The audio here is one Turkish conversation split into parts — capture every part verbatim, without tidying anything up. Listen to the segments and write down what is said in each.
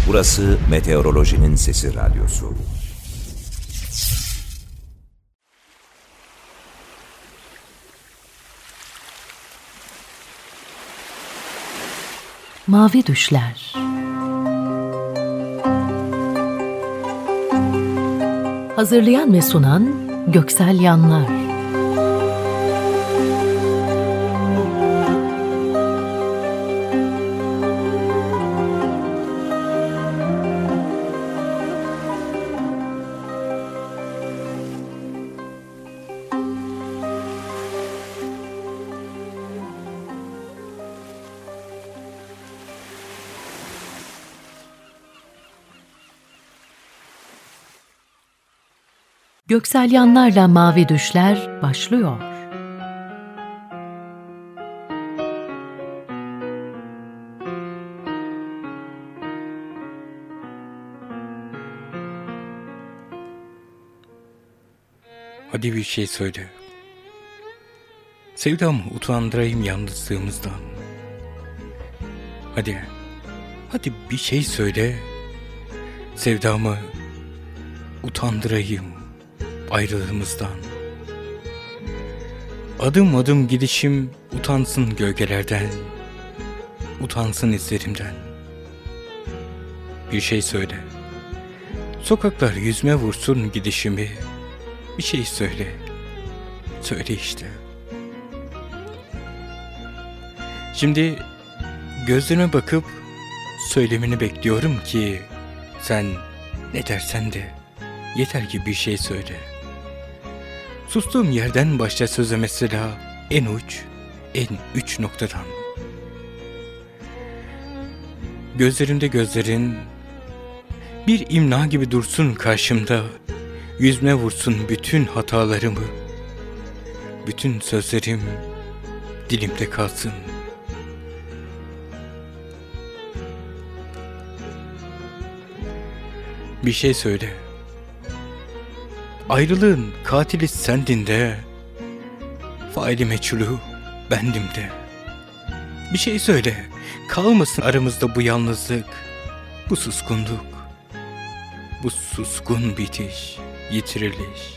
Burası Meteorolojinin Sesi Radyosu. Mavi Düşler. Hazırlayan ve sunan Göksel Yanlar. Göksel Yanlar'la Mavi Düşler başlıyor. Hadi bir şey söyle. Sevdamı utandırayım yalnızlığımızdan. Hadi, hadi bir şey söyle. Sevdamı utandırayım ayrılığımızdan. Adım adım gidişim utansın gölgelerden, utansın izlerimden. Bir şey söyle. Sokaklar yüzme vursun gidişimi. Bir şey söyle. Söyle işte. Şimdi gözlerine bakıp söylemini bekliyorum ki sen ne dersen de yeter ki bir şey söyle. Sustuğum yerden başla söze mesela, en uç, en üç noktadan. Gözlerimde gözlerin, bir imna gibi dursun karşımda, yüzme vursun bütün hatalarımı, bütün sözlerim dilimde kalsın. Bir şey söyle. Ayrılığın katili sendin de, faili meçhulü bendim de. Bir şey söyle, kalmasın aramızda bu yalnızlık, bu suskunluk, bu suskun bitiş, yitiriliş.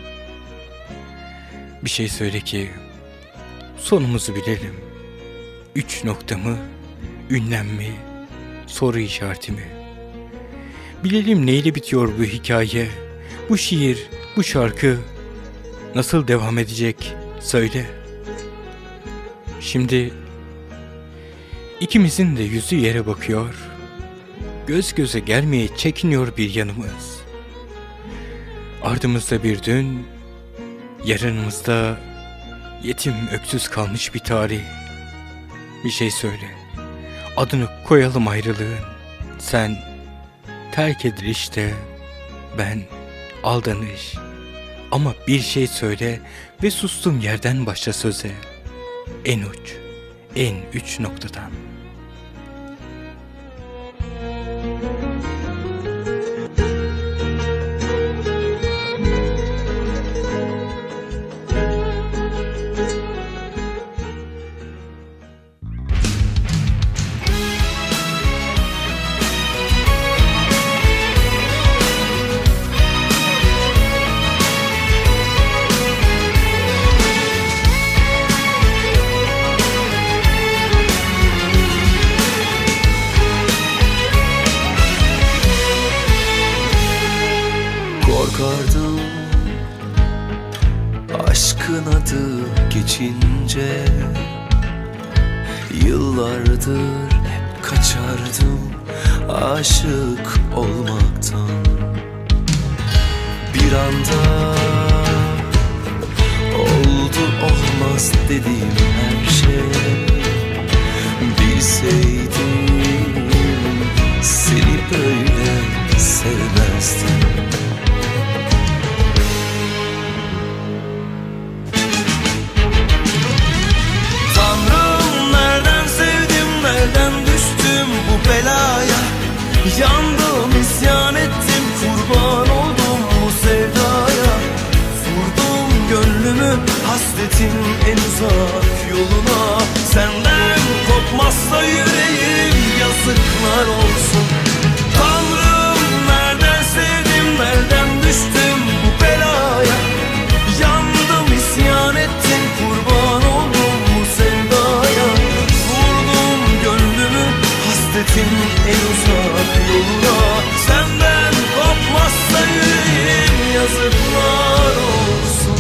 Bir şey söyle ki sonumuzu bilelim. Üç noktamı, ünlem mi, soru işareti mi? Bilelim neyle bitiyor bu hikaye, bu şiir, bu şarkı nasıl devam edecek söyle. Şimdi ikimizin de yüzü yere bakıyor, göz göze gelmeye çekiniyor bir yanımız. Ardımızda bir dün, yarınımızda yetim öksüz kalmış bir tarih. Bir şey söyle, adını koyalım ayrılığın. Sen terk edilişte, ben aldanış. Ama bir şey söyle ve sustuğum yerden başla söze. En uç, en üç noktadan. Korkardım aşkın adı geçince, yıllardır hep kaçardım aşık olmaktan. Bir anda oldu olmaz dediğim her şey. Bilseydim seni böyle sevmezdim. Belaya yandım, isyan ettim, kurban oldum bu sevdaya. Vurdum gönlümü hasretin en uzak yoluna. Senden kopmazsa yüreğim yazıklar olsun. en uzak yoluna. Senden kopmazsa yüreğim yazıklar olsun.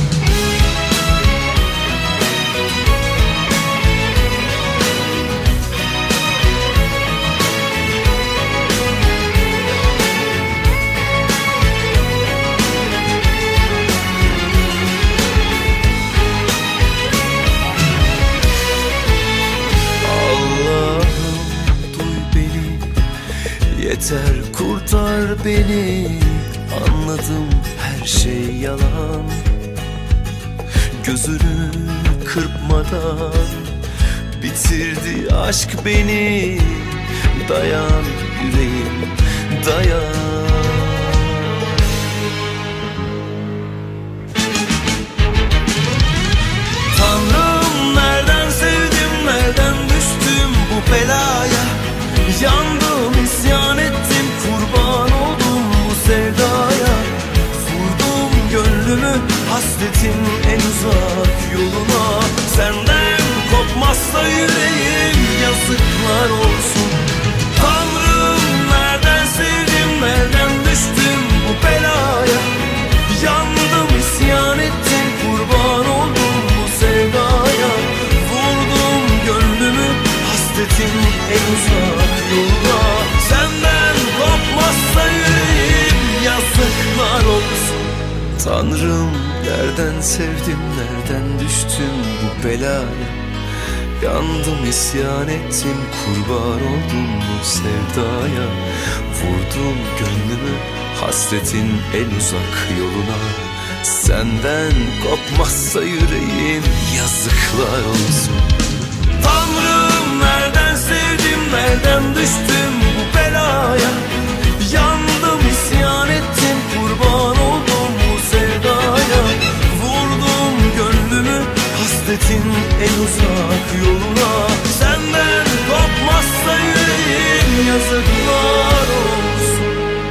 Yeter kurtar beni, anladım her şey yalan. Gözünü kırpmadan bitirdi aşk beni. Dayan yüreğim, dayan. Tanrım nereden sevdim, nereden düştüm bu belaya. Yandım, isyan ettim, kurban oldum bu sevdaya. Vurdum gönlümü hasretin en uzak yoluna. Senden kopmazsa yüreğim yazıklar olsun. Tanrım nereden sevdim, nereden düştüm bu belaya. Yandım, isyan ettim, kurban oldum bu sevdaya. Vurdum gönlümü hasretin en uzak yoluna. Senden kopmazsa yüreğim yazıklar olsun. Tanrım nereden sevdim, nereden düştüm bu belaya. Yandım, isyan ettim, kurban oldum bu sevdaya. Vurdum gönlümü hasretin en uzak yoluna. Senden kopmazsa yüreğim yazıklar olsun. Tanrım nereden sevdim, nereden düştüm bu belaya. Yandım, isyan ettim, kurban oldum bu sevdaya. Vurdum gönlümü hasretin en uzak yoluna. Senden kopmazsa yüreğim yazıklar olsun.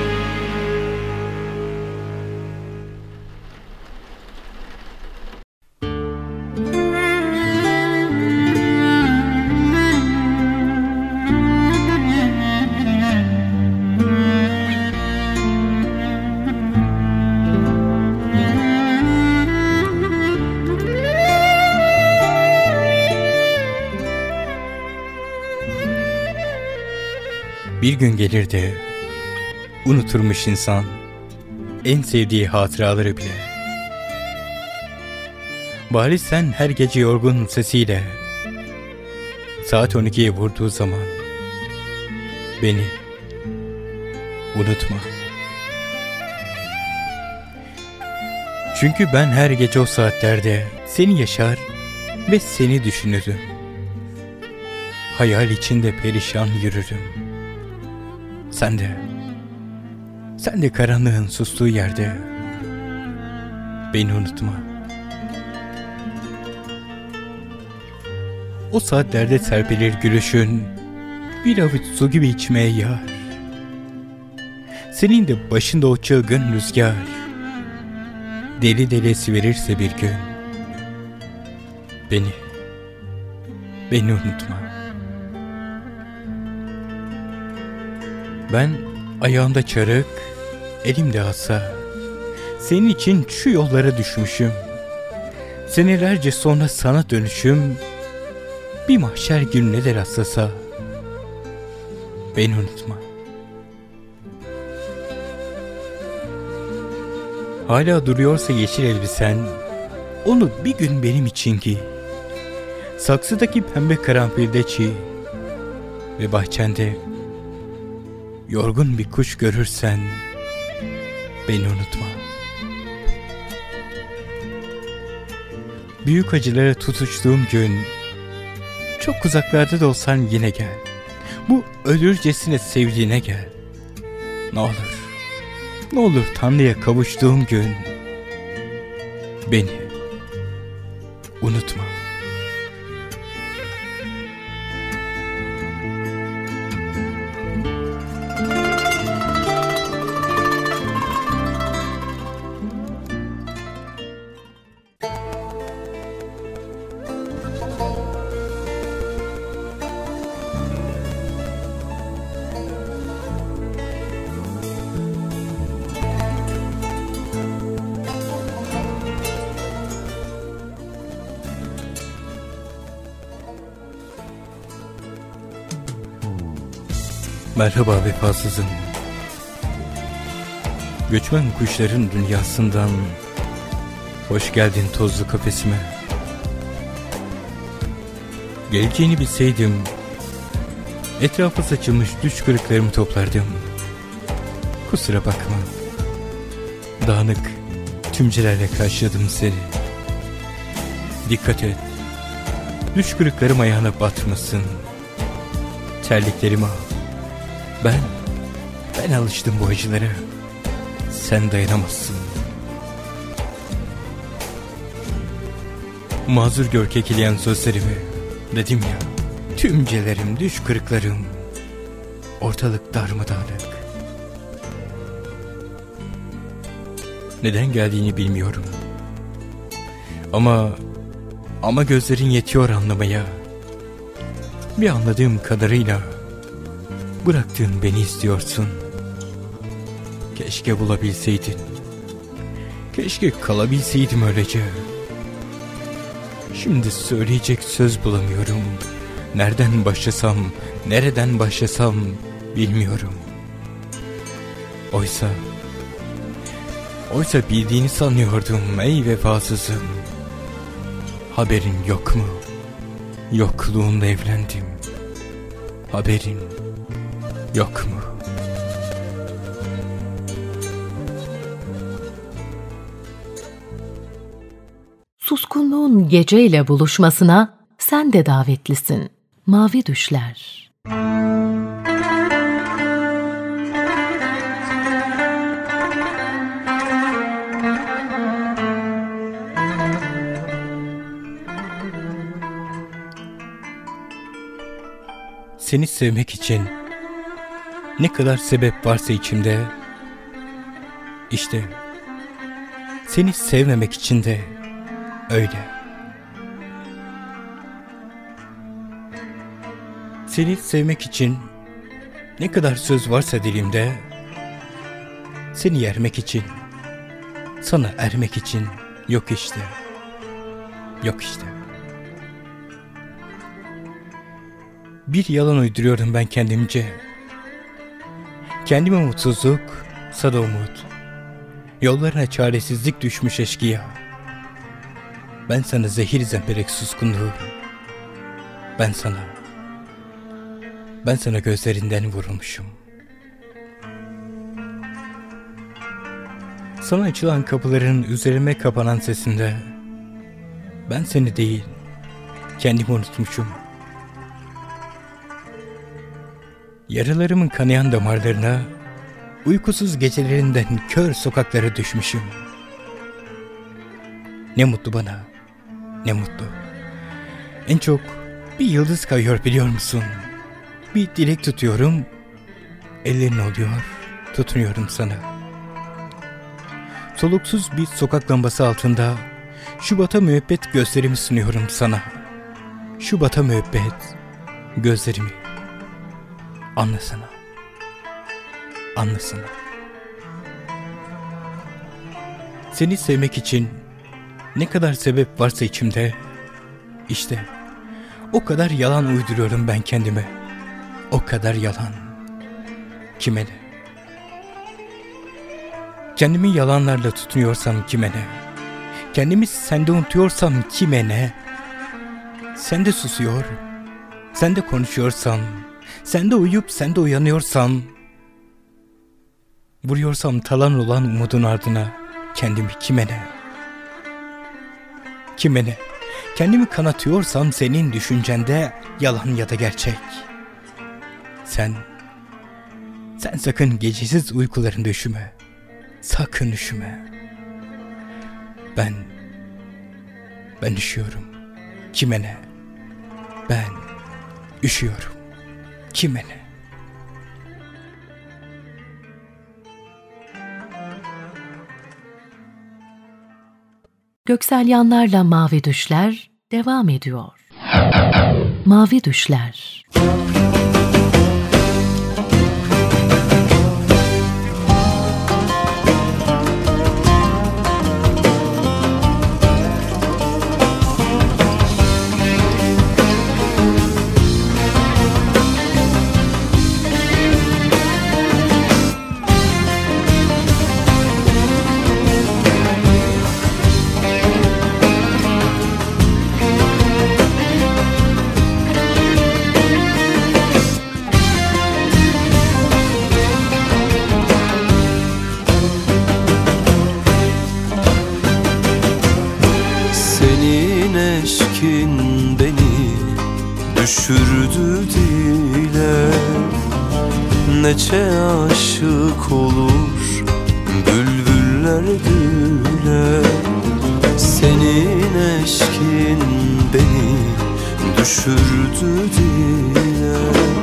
Bir gün gelir de unuturmuş insan en sevdiği hatıraları bile. Bari sen her gece yorgun sesiyle saat on ikiye vurduğu zaman beni unutma. Çünkü ben her gece o saatlerde seni yaşar ve seni düşünürüm. Hayal içinde perişan yürürüm. Sen de, sen de karanlığın sustuğu yerde beni unutma. O saatlerde serpilir gülüşün, bir avuç su gibi içmeye yar. Senin de başında o çılgın rüzgar, deli deli esiverirse bir gün, beni, beni unutma. Ben ayağımda çarık, elimde asa, senin için şu yollara düşmüşüm. Senelerce sonra sana dönüşüm, bir mahşer gününe rastlasa, beni unutma. Hala duruyorsa yeşil elbisen, onu bir gün benim için giy. Saksıdaki pembe karanfilde çiğ ve bahçende yorgun bir kuş görürsen beni unutma. Büyük acılara tutuştuğum gün, çok uzaklarda da olsan yine gel. Bu ölürcesine sevdiğine gel. Ne olur, ne olur Tanrı'ya kavuştuğum gün beni unutma. Merhaba vefasızım. Göçmen kuşların dünyasından hoş geldin tozlu kafesime. Geleceğini bilseydim etrafa saçılmış düş kırıklarımı toplardım. Kusura bakma. Dağınık tümcelerle karşıladım seni. Dikkat et. Düş kırıklarım ayağına batmasın. Terliklerimi al. Ben, ben alıştım bu acılara. Sen dayanamazsın. Mazur gör kekeleyen sözlerimi. Dedim ya, tümcelerim, düş kırıklarım. Ortalık darmadağınık. Neden geldiğini bilmiyorum. Ama, ama gözlerin yetiyor anlamaya. Bir anladığım kadarıyla bıraktığın beni istiyorsun. Keşke bulabilseydin. Keşke kalabilseydim öylece. Şimdi söyleyecek söz bulamıyorum. Nereden başlasam, nereden başlasam bilmiyorum. Oysa, oysa bildiğini sanıyordum ey vefasızım. Haberin yok mu? Yokluğunla evlendim. Haberin yok mu? Suskunluğun geceyle buluşmasına sen de davetlisin. Mavi Düşler. Seni sevmek için ne kadar sebep varsa içimde, işte seni sevmemek için de öyle. Seni sevmek için ne kadar söz varsa dilimde, seni yermek için, sana ermek için yok işte, yok işte. Bir yalan uyduruyorum ben kendimce. Kendime mutsuzluk, sana umut. Yollarına çaresizlik düşmüş eşkıya. Ben sana zehir zemberek suskunluğum. Ben sana, ben sana gözlerinden vurulmuşum. Sana açılan kapıların üzerime kapanan sesinde ben seni değil, kendimi unutmuşum. Yaralarımın kanayan damarlarına, uykusuz gecelerinden kör sokaklara düşmüşüm. Ne mutlu bana, ne mutlu. En çok bir yıldız kayıyor biliyor musun? Bir dilek tutuyorum, ellerin oluyor, tutunuyorum sana. Soluksuz bir sokak lambası altında, Şubat'a müebbet gözlerimi sunuyorum sana. Şubat'a müebbet gözlerimi. Anlasana. Anlasana. Seni sevmek için ne kadar sebep varsa içimde, işte o kadar yalan uyduruyorum ben kendime. O kadar yalan. Kime ne? Kendimi yalanlarla tutunuyorsam kime ne? Kendimi sende unutuyorsam kime ne? Sen de susuyor, sen de konuşuyorsam, sen de uyuyup sen de uyanıyorsam, vuruyorsam talan olan umudun ardına kendimi kime ne? Kime ne? Kendimi kanatıyorsam senin düşüncende yalan ya da gerçek. Sen, sen sakın gecesiz uykularında üşüme. Sakın üşüme. Ben, ben üşüyorum. Kime ne? Ben üşüyorum. Kime ne? Göksel Yanlar'la Mavi Düşler devam ediyor. Mavi Düşler. Neçe aşık olur bülbüller güle, senin eşkin beni düşürdü dile.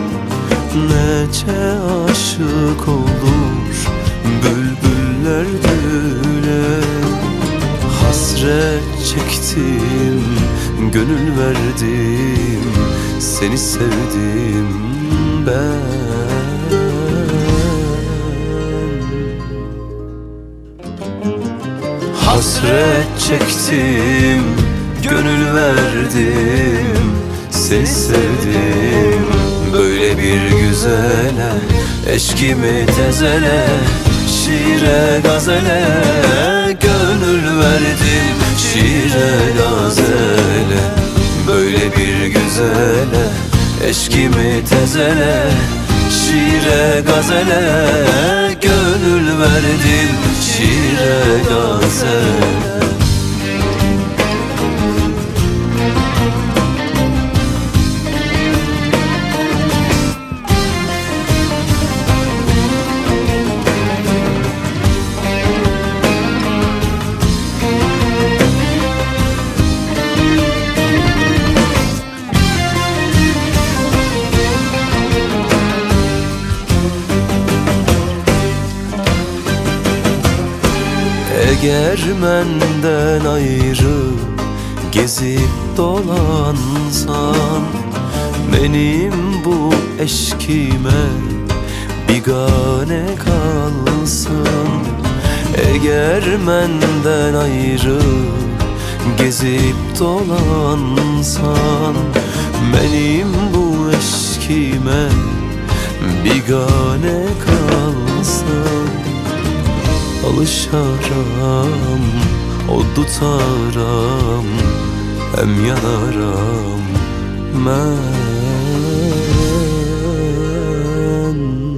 Neçe aşık olur bülbüller güle, hasret çektim, gönül verdim, seni sevdim ben. Hasret çektim, gönül verdim, seni sevdim. Böyle bir güzele, eşkimi tezele, şiire gazele, gönül verdim, şiire gazele. Böyle bir güzele, eşkimi tezele, şiire gazele, gönül verdim, şiire gazele. Eğer menden ayrı gezip dolansan, benim bu eşkime bigane kalsın. Eğer menden ayrı gezip dolansan, benim bu eşkime bigane kalsın. Alışaram, o tutaram, hem yanaram ben.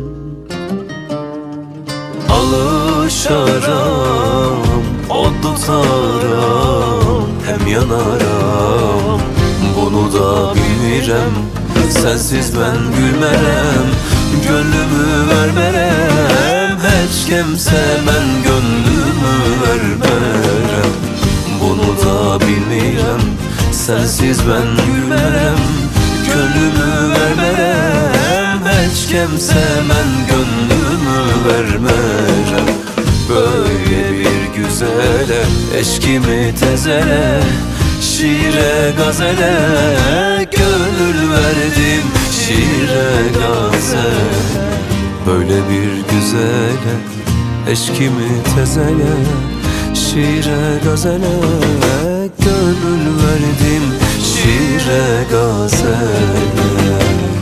Alışaram, o tutaram, hem yanaram. Bunu da bilmirem, sensiz ben gülmerem, gönlümü vermerem. Hiç kimse ben gönlümü vermerem. Bunu da bilmirem, sensiz ben gülmerem, gönlümü vermerem. Hiç kimse ben gönlümü vermerem. Böyle bir güzele, eşkimi tezele, şiire gazele, gönül verdim, şiire gazele. Böyle bir güzele, eşkimi tezele, şiire gazele, gönül verdim, şiire gazele.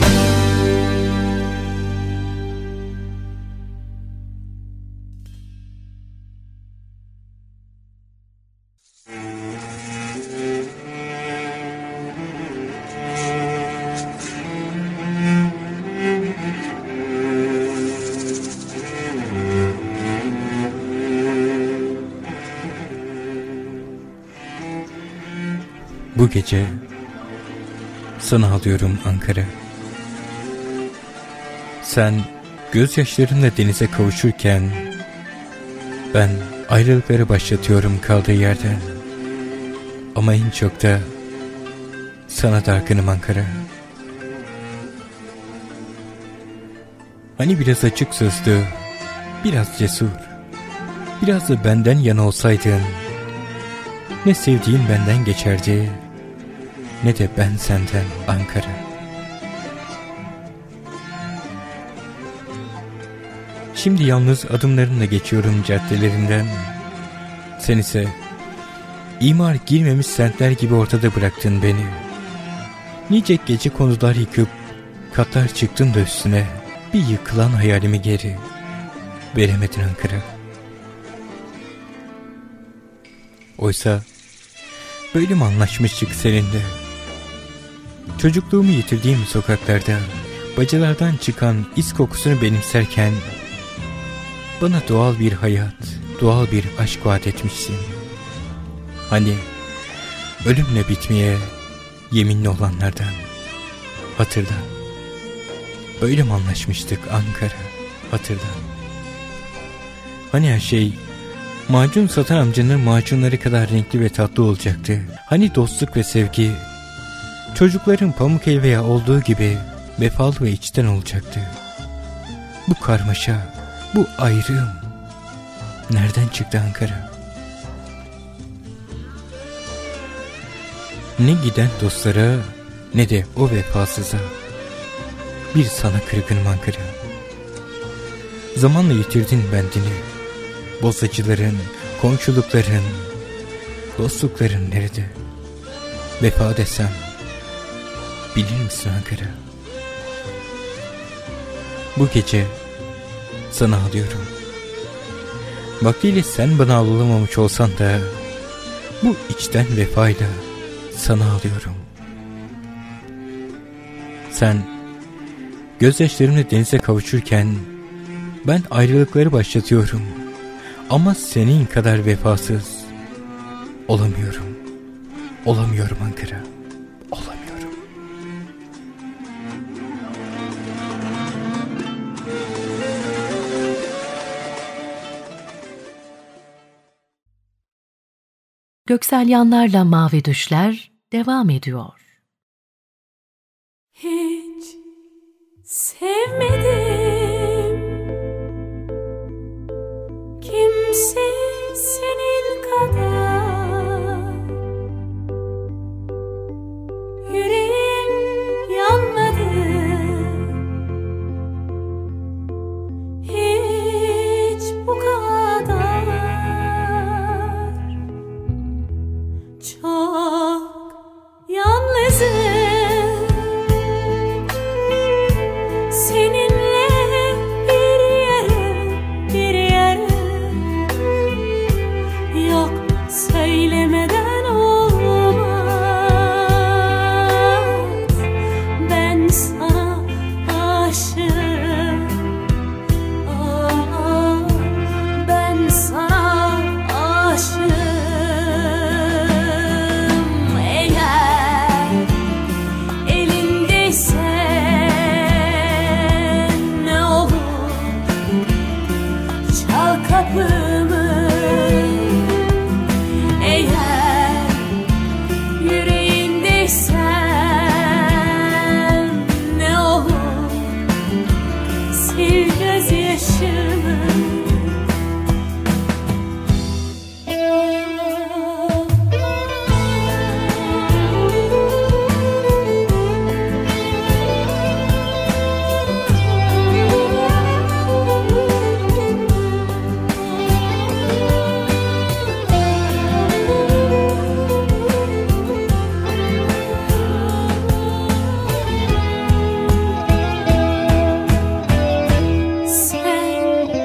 Bu gece sana alıyorum Ankara. Sen gözyaşlarınla denize kavuşurken ben ayrılıkları başlatıyorum kaldığı yerden. Ama en çok da sana dargınım Ankara. Hani biraz açık sözlü, biraz cesur, biraz da benden yana olsaydın, ne sevdiğin benden geçerdi, ne de ben senden Ankara. Şimdi yalnız adımlarımla geçiyorum caddelerinden. Sen ise imar girmemiş semtler gibi ortada bıraktın beni. Nice gece konular yıkıp katlar çıktın da üstüne, bir yıkılan hayalimi geri veremedin Ankara. Oysa böyle mi anlaşmıştık seninle? Çocukluğumu yitirdiğim sokaklarda bacalardan çıkan is kokusunu benimserken bana doğal bir hayat, doğal bir aşk vaat etmişsin. Hani ölümle bitmeye yeminli olanlardan. Hatırla, böyle mi anlaşmıştık Ankara? hatırla. Hani her şey macun satan amcanın macunları kadar renkli ve tatlı olacaktı. Hani dostluk ve sevgi çocukların pamuk helvaya olduğu gibi vefalı ve içten olacaktı. Bu karmaşa, bu ayrım nereden çıktı Ankara? Ne giden dostlara ne de o vefasıza. Bir sana kırgınım Ankara. Zamanla yitirdin bendini. Bozacıların, komşulukların, dostlukların nerede? Vefa desem bilir misin Ankara? Bu gece sana ağlıyorum. Vaktiyle sen bana ağlamamış olsan da bu içten vefayla sana ağlıyorum. Sen gözyaşlarımla denize kavuşurken ben ayrılıkları başlatıyorum. Ama senin kadar vefasız olamıyorum. Olamıyorum Ankara. Olamıyorum. Göksel Yanlar'la Mavi Düşler devam ediyor. Hiç sevmedim kimse senin kadar, yüreğim yanmadı hiç bu kadar. Çok yalnızım seninle, bir yarım bir yarım yok söylemeden olmaz. Ben sana aşığım, ah, ben sana aşığım. Eğer elindeysen ne olur çal kapımı. Eğer yüreğindeysen ne olur sil gözyaşımı. Sen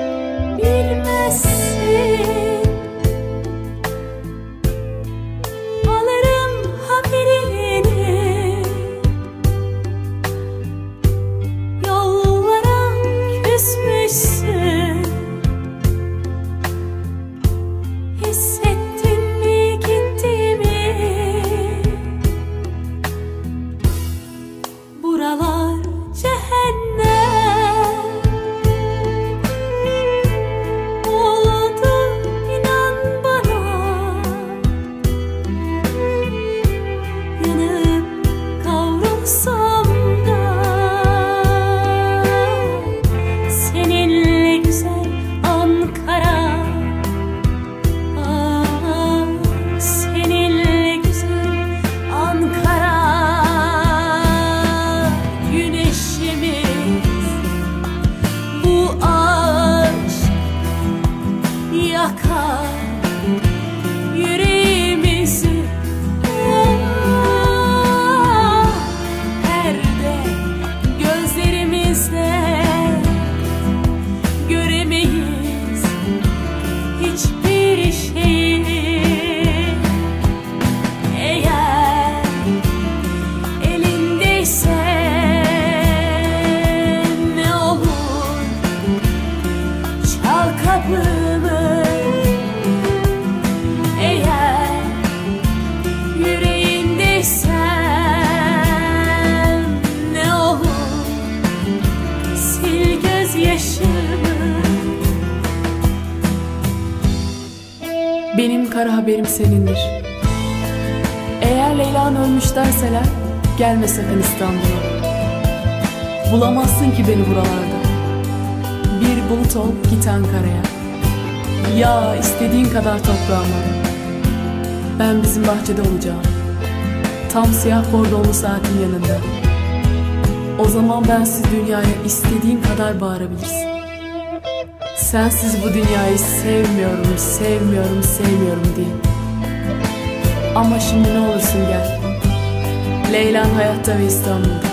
Benim kara haberim senindir. Eğer Leyla'nın ölmüş derseler, gelme sakın İstanbul'a. Bulamazsın ki beni buralarda. Bir bulut ol, git Ankara'ya. Ya istediğin kadar toprağıma. Ben bizim bahçede olacağım. Tam siyah bordonlu saatin yanında. O zaman bensiz dünyaya istediğin kadar bağırabilirsin. Sensiz bu dünyayı sevmiyorum, sevmiyorum, sevmiyorum diye. Ama şimdi ne olursun gel. Leylan hayatta ve İstanbul'da.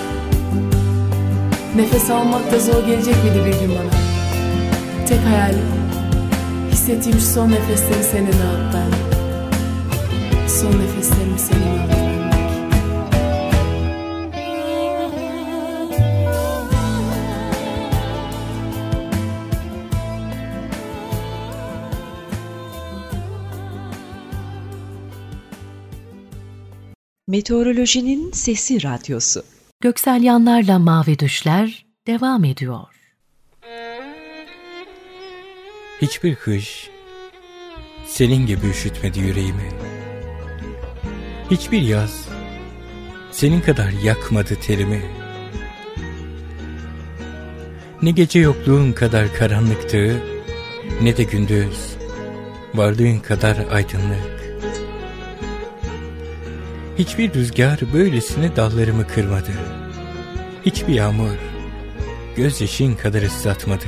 Nefes almak da zor gelecek miydi bir gün bana? Tek hayalim, hissettiğim şu son nefesleri seninle at ben. Son nefeslerimi seninle at vermek. Meteorolojinin Sesi Radyosu. Göksel Yanlar'la Mavi Düşler devam ediyor. Hiçbir kış senin gibi üşütmedi yüreğimi. Hiçbir yaz senin kadar yakmadı terimi. Ne gece yokluğun kadar karanlıktı, ne de gündüz varlığın kadar aydınlık. Hiçbir rüzgar böylesine dallarımı kırmadı. Hiçbir yağmur gözyaşın kadar ıslatmadı.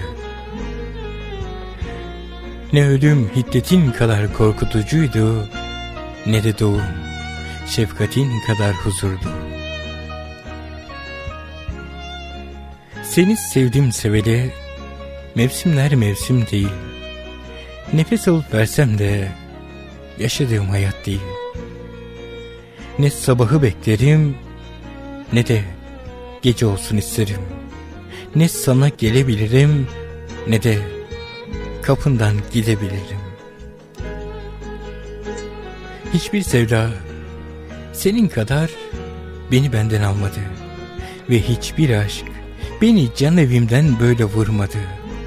Ne ölüm hiddetin kadar korkutucuydu, ne de doğum şefkatin kadar huzurdu. Seni sevdim seveli, mevsimler mevsim değil. Nefes alıp versem de yaşadığım hayat değil. Ne sabahı beklerim, ne de gece olsun isterim. Ne sana gelebilirim, ne de kapından gidebilirim. Hiçbir sevda senin kadar beni benden almadı. Ve hiçbir aşk beni can evimden böyle vurmadı.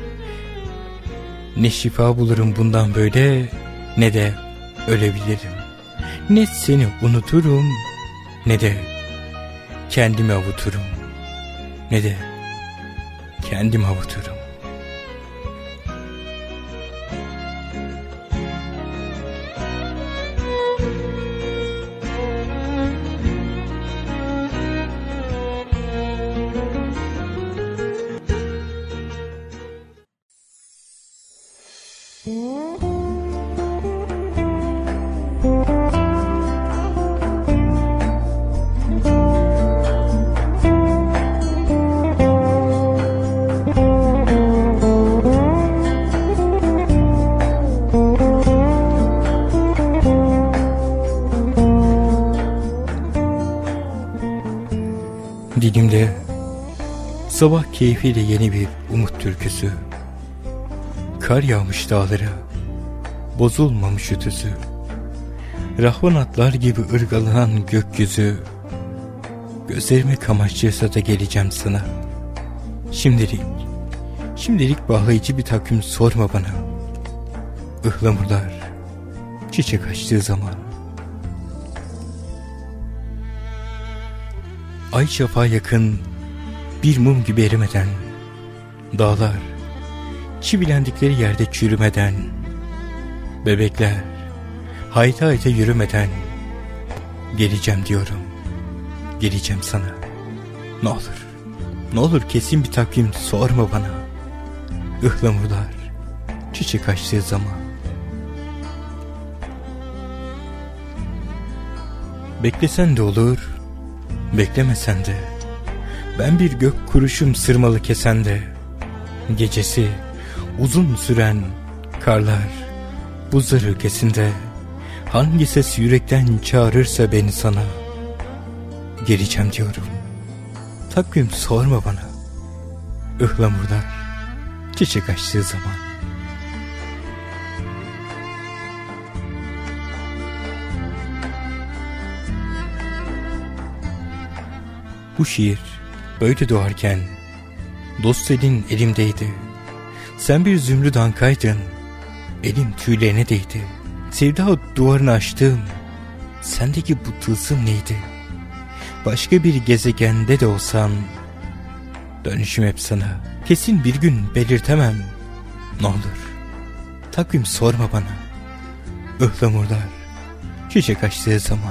Ne şifa bulurum bundan böyle, ne de ölebilirim. Ne seni unuturum, ne de kendimi avuturum, ne de kendimi avuturum. Dilimde sabah keyfiyle yeni bir umut türküsü. Kar yağmış dağlara, bozulmamış ütüsü. Rahvan atlar gibi ırgalanan gökyüzü. Gözlerimi kamaştırsa da geleceğim sana. Şimdilik, şimdilik bağlayıcı bir takvim sorma bana. Ihlamurlar çiçek açtığı zaman. Ay şafağa yakın bir mum gibi erimeden, dağlar çivilendikleri yerde çürümeden, bebekler hayta hayta yürümeden geleceğim diyorum, geleceğim sana. Ne olur, ne olur kesin bir takvim sorma bana. Ihlamurlar çiçek açtığı zaman. Beklesen de olur, beklemesen de, ben bir gök kuruşum sırmalı kesende, gecesi uzun süren karlar buzları ülkesinde, hangi ses yürekten çağırırsa beni sana, geleceğim diyorum, takvim sorma bana. Ihlamurlar çiçek açtığı zaman. Bu şiir böyle doğarken dost elin elimdeydi. Sen bir zümrüt ankaydın, elim tüylerine değdi. Sevda duvarını açtım. Sendeki bu tılsım neydi? Başka bir gezegende de olsan dönüşüm hep sana. Kesin bir gün belirtemem. Ne olur takvim sorma bana. Ihlamurlar çiçek açtığı zaman.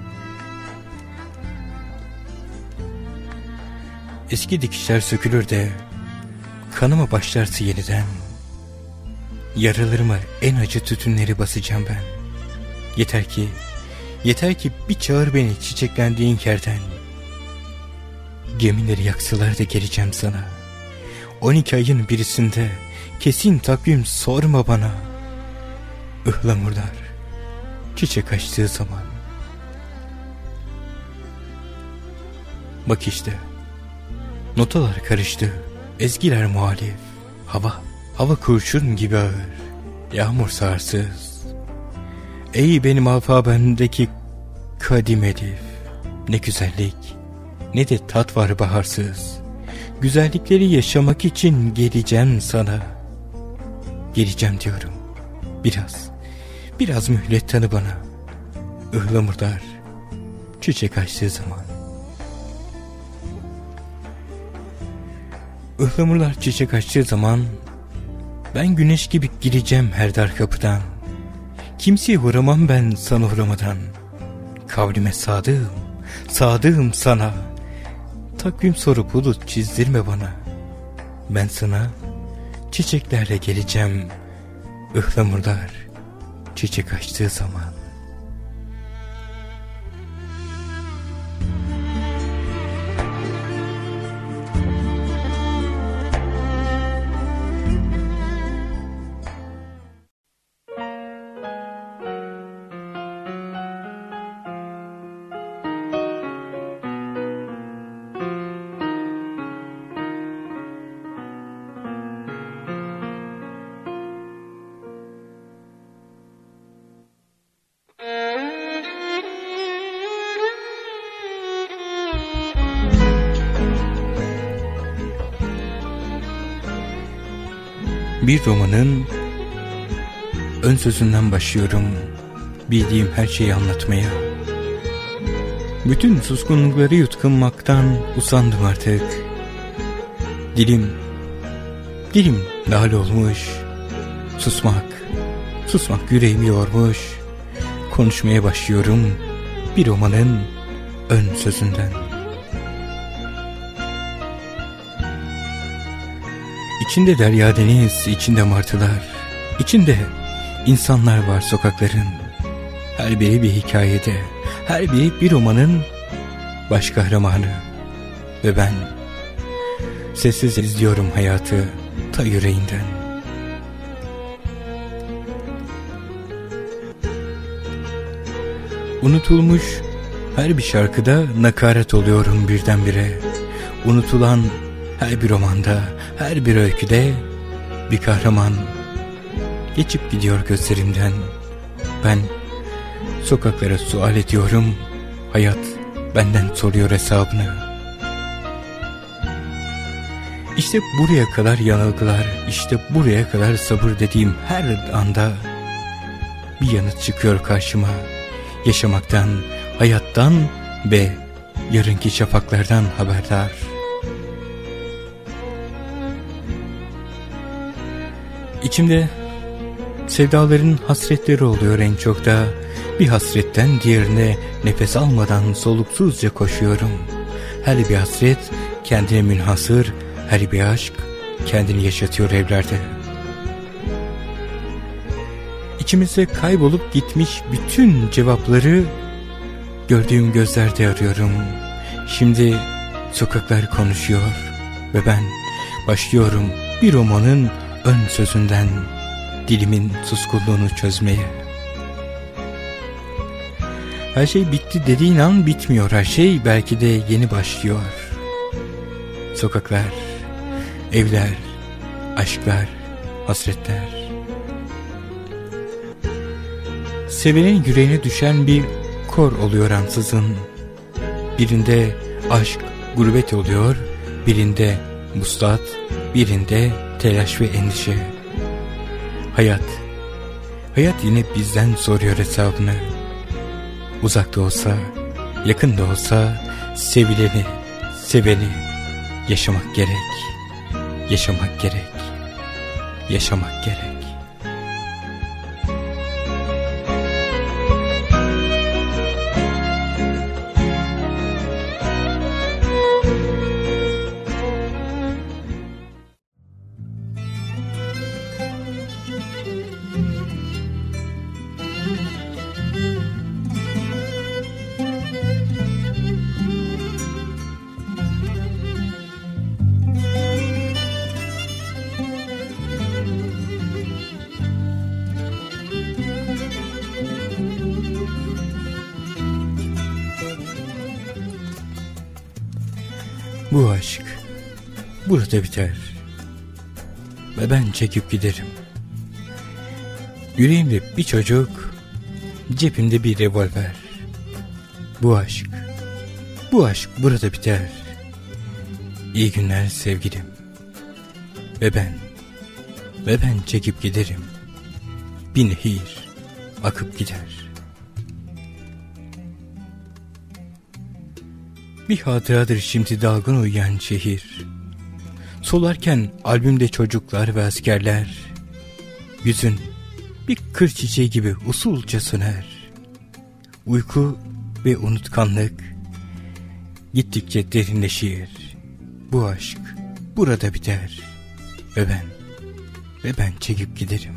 Eski dikişler sökülür de kanıma başlarsa yeniden. Yaralarıma en acı tütünleri basacağım ben. Yeter ki, yeter ki bir çağır beni çiçeklendiğin yerden. Gemileri yaksalar da geleceğim sana. On iki ayın birisinde kesin takvim sorma bana. Ihlamurlar çiçek açtığı zaman. Bak işte, notalar karıştı, ezgiler muhalif. Hava, hava kurşun gibi ağır, yağmur sarsız. Ey benim alfabemdeki kadim elif, ne güzellik, ne de tat var baharsız. Güzellikleri yaşamak için geleceğim sana. Geleceğim diyorum. Biraz, biraz mühlet tanı bana. Ihlamurlar çiçek açtığı zaman. Ihlamurlar çiçek açtığı zaman ben güneş gibi gireceğim her dar kapıdan. Kimseye uğramam ben sana uğramadan. Kavlime sadığım, sadığım sana. Takvim soru bulut çizdirme bana. Ben sana çiçeklerle geleceğim. Ihlamurlar çiçek açtığı zaman. Bir romanın ön sözünden başlıyorum bildiğim her şeyi anlatmaya. Bütün suskunlukları yutkunmaktan usandım artık. Dilim, dilim lal olmuş. Susmak, susmak yüreğimi yormuş. Konuşmaya başlıyorum bir romanın ön sözünden. İçinde derya deniz, içinde martılar, içinde insanlar var sokakların. Her biri bir hikayede, her biri bir romanın baş kahramanı. Ve ben sessiz izliyorum hayatı ta yüreğinden. Unutulmuş her bir şarkıda nakaret oluyorum birdenbire. Unutulan her bir romanda, her bir öyküde bir kahraman geçip gidiyor gözlerimden. Ben sokaklara sual ediyorum, hayat benden soruyor hesabını. İşte buraya kadar yanılgılar, işte buraya kadar sabır dediğim her anda bir yanıt çıkıyor karşıma. Yaşamaktan, hayattan ve yarınki şafaklardan haberdar. İçimde sevdaların hasretleri oluyor en çok da. Bir hasretten diğerine nefes almadan soluksuzca koşuyorum. Her bir hasret kendine münhasır, her bir aşk kendini yaşatıyor evlerde. İçimizde kaybolup gitmiş bütün cevapları gördüğüm gözlerde arıyorum. Şimdi sokaklar konuşuyor ve ben başlıyorum bir romanın ön sözünden dilimin suskunluğunu çözmeye. Her şey bitti dediğin an bitmiyor, her şey belki de yeni başlıyor. Sokaklar, evler, aşklar, hasretler. Sevenin yüreğine düşen bir kor oluyor ansızın. Birinde aşk gurbet oluyor, birinde muslat, birinde telaş ve endişe. Hayat, Hayat yine bizden soruyor hesabını. Uzakta olsa, yakında olsa sevileni, seveni yaşamak gerek. Yaşamak gerek. Yaşamak gerek. Bu aşk burada biter ve ben çekip giderim. Yüreğimde bir çocuk, cebimde bir revolver. Bu aşk, bu aşk burada biter. İyi günler sevgilim. Ve ben, ve ben çekip giderim. Bir nehir akıp gider. Bir hatıradır şimdi dalgın uyuyan şehir. Solarken albümde çocuklar ve askerler. Yüzün bir kır çiçeği gibi usulca söner. Uyku ve unutkanlık gittikçe derinleşir. Bu aşk burada biter. Ve ben, ve ben çekip giderim.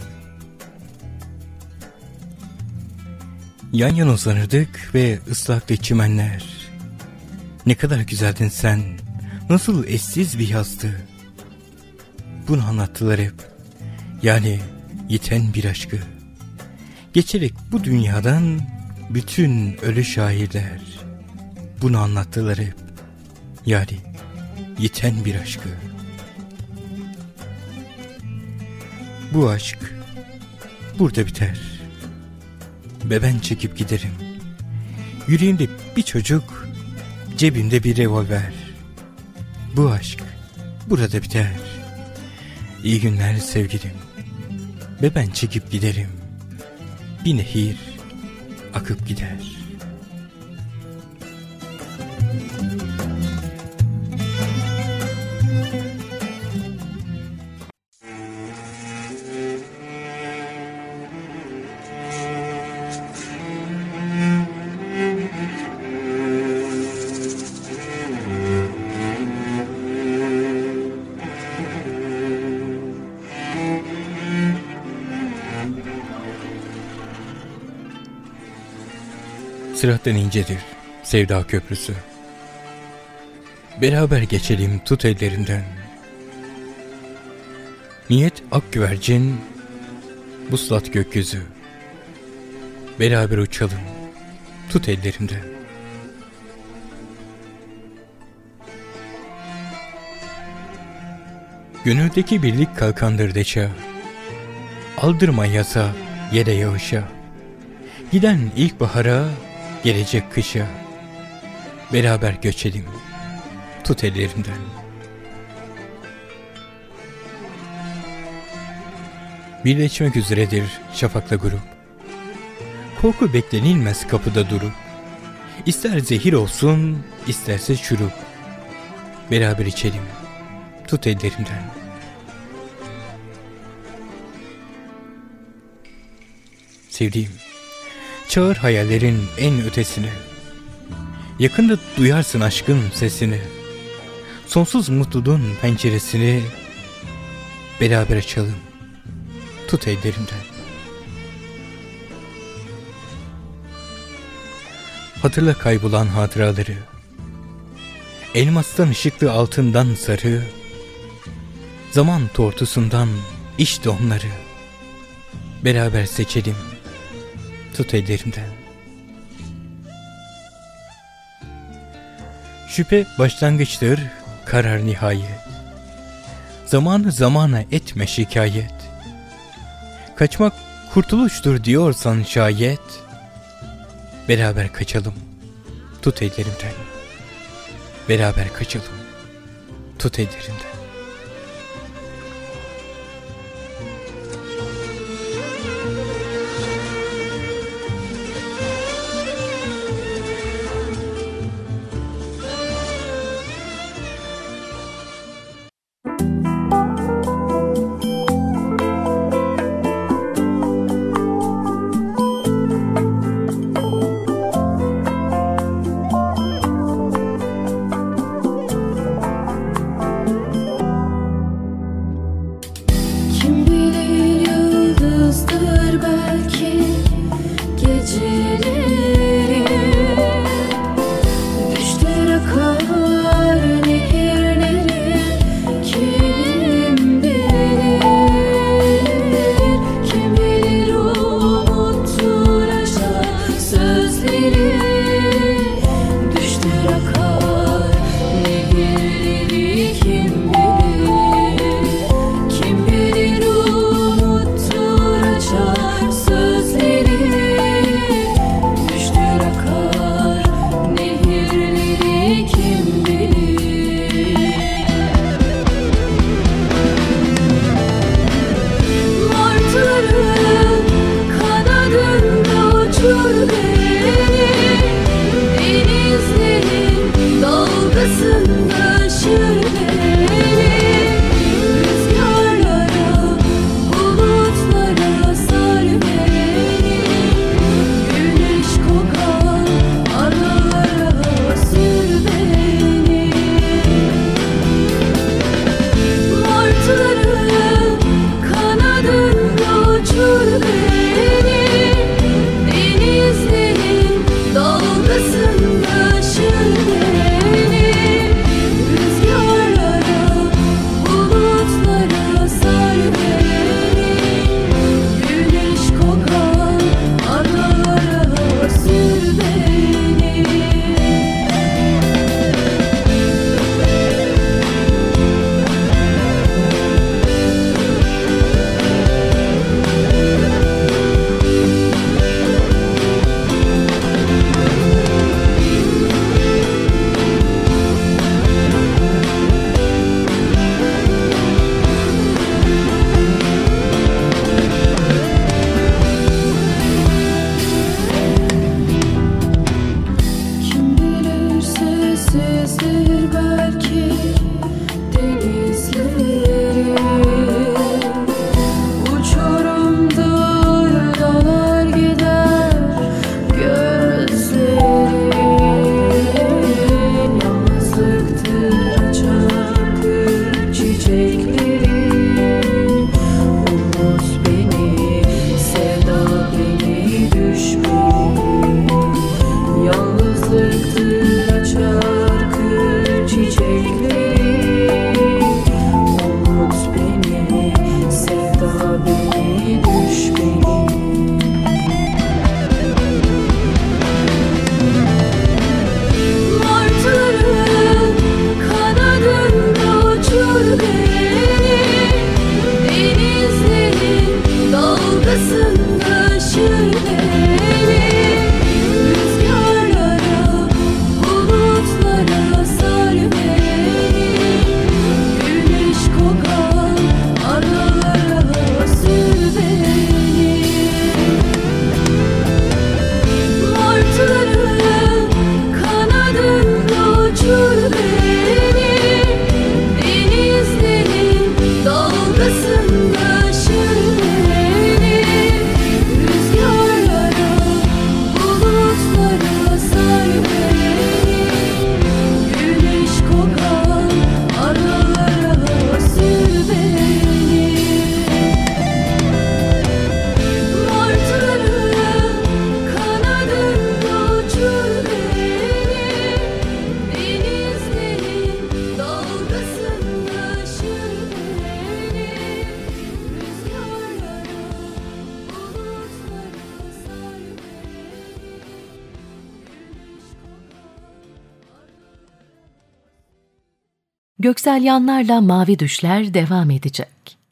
Yan yana uzanırdık ve ıslak ve çimenler. Ne kadar güzeldin sen, nasıl eşsiz bir yazdı. Bunu anlattılar hep, yani yiten bir aşkı. Geçerek bu dünyadan bütün ölü şairler. Bunu anlattılar hep, yani yiten bir aşkı. Bu aşk burada biter ve ben çekip giderim. Yüreğimde bir çocuk, cebimde bir revolver. Bu aşk burada biter. İyi günler sevgilim. Ve ben çekip giderim. Bir nehir akıp gider. Sırattan incedir sevda köprüsü. Beraber geçelim tut ellerinden. Niyet ak güvercin, vuslat gökyüzü. Beraber uçalım tut ellerimden. Gönüldeki birlik kalkandır deça. Aldırma yasa yere yağışa. Giden ilkbahara, gelecek kışa. Beraber göçelim tut ellerimden. Birleşmek üzeredir şafakla grup. Korku beklenilmez kapıda durup. İster zehir olsun, isterse şurup. Beraber içelim tut ellerimden. Sevdiğim, çağır hayallerin en ötesine. Yakında duyarsın aşkın sesini. Sonsuz mutluluğun penceresini beraber açalım tut ellerimden. Hatırla kaybolan hatıraları. Elmastan ışıklı altından sarı. Zaman tortusundan işte onları. Beraber seçelim tut ellerimden. Şüphe başlangıçtır, karar nihayet. Zamanı zamana etme şikayet. Kaçmak kurtuluştur diyorsan şayet. Beraber kaçalım tut ellerimden. Beraber kaçalım tut ellerimden. dalgasındaşır beni. Rüzgarlara, bulutlara sar beni. Güneş kokan adalara sür beni. Martıların kanadında uçur beni. Denizlerin dalgasında aşır beni. Rüzgarlara, bulutlara sar beni. Güneş kokan adalara sür beni. Martıların kanadında uçur beni. Denizlerin dalgasında aşır beni. Rüzgarlara, bulutlara sar beni. Göksel Yanlar'la Mavi Düşler devam edecek.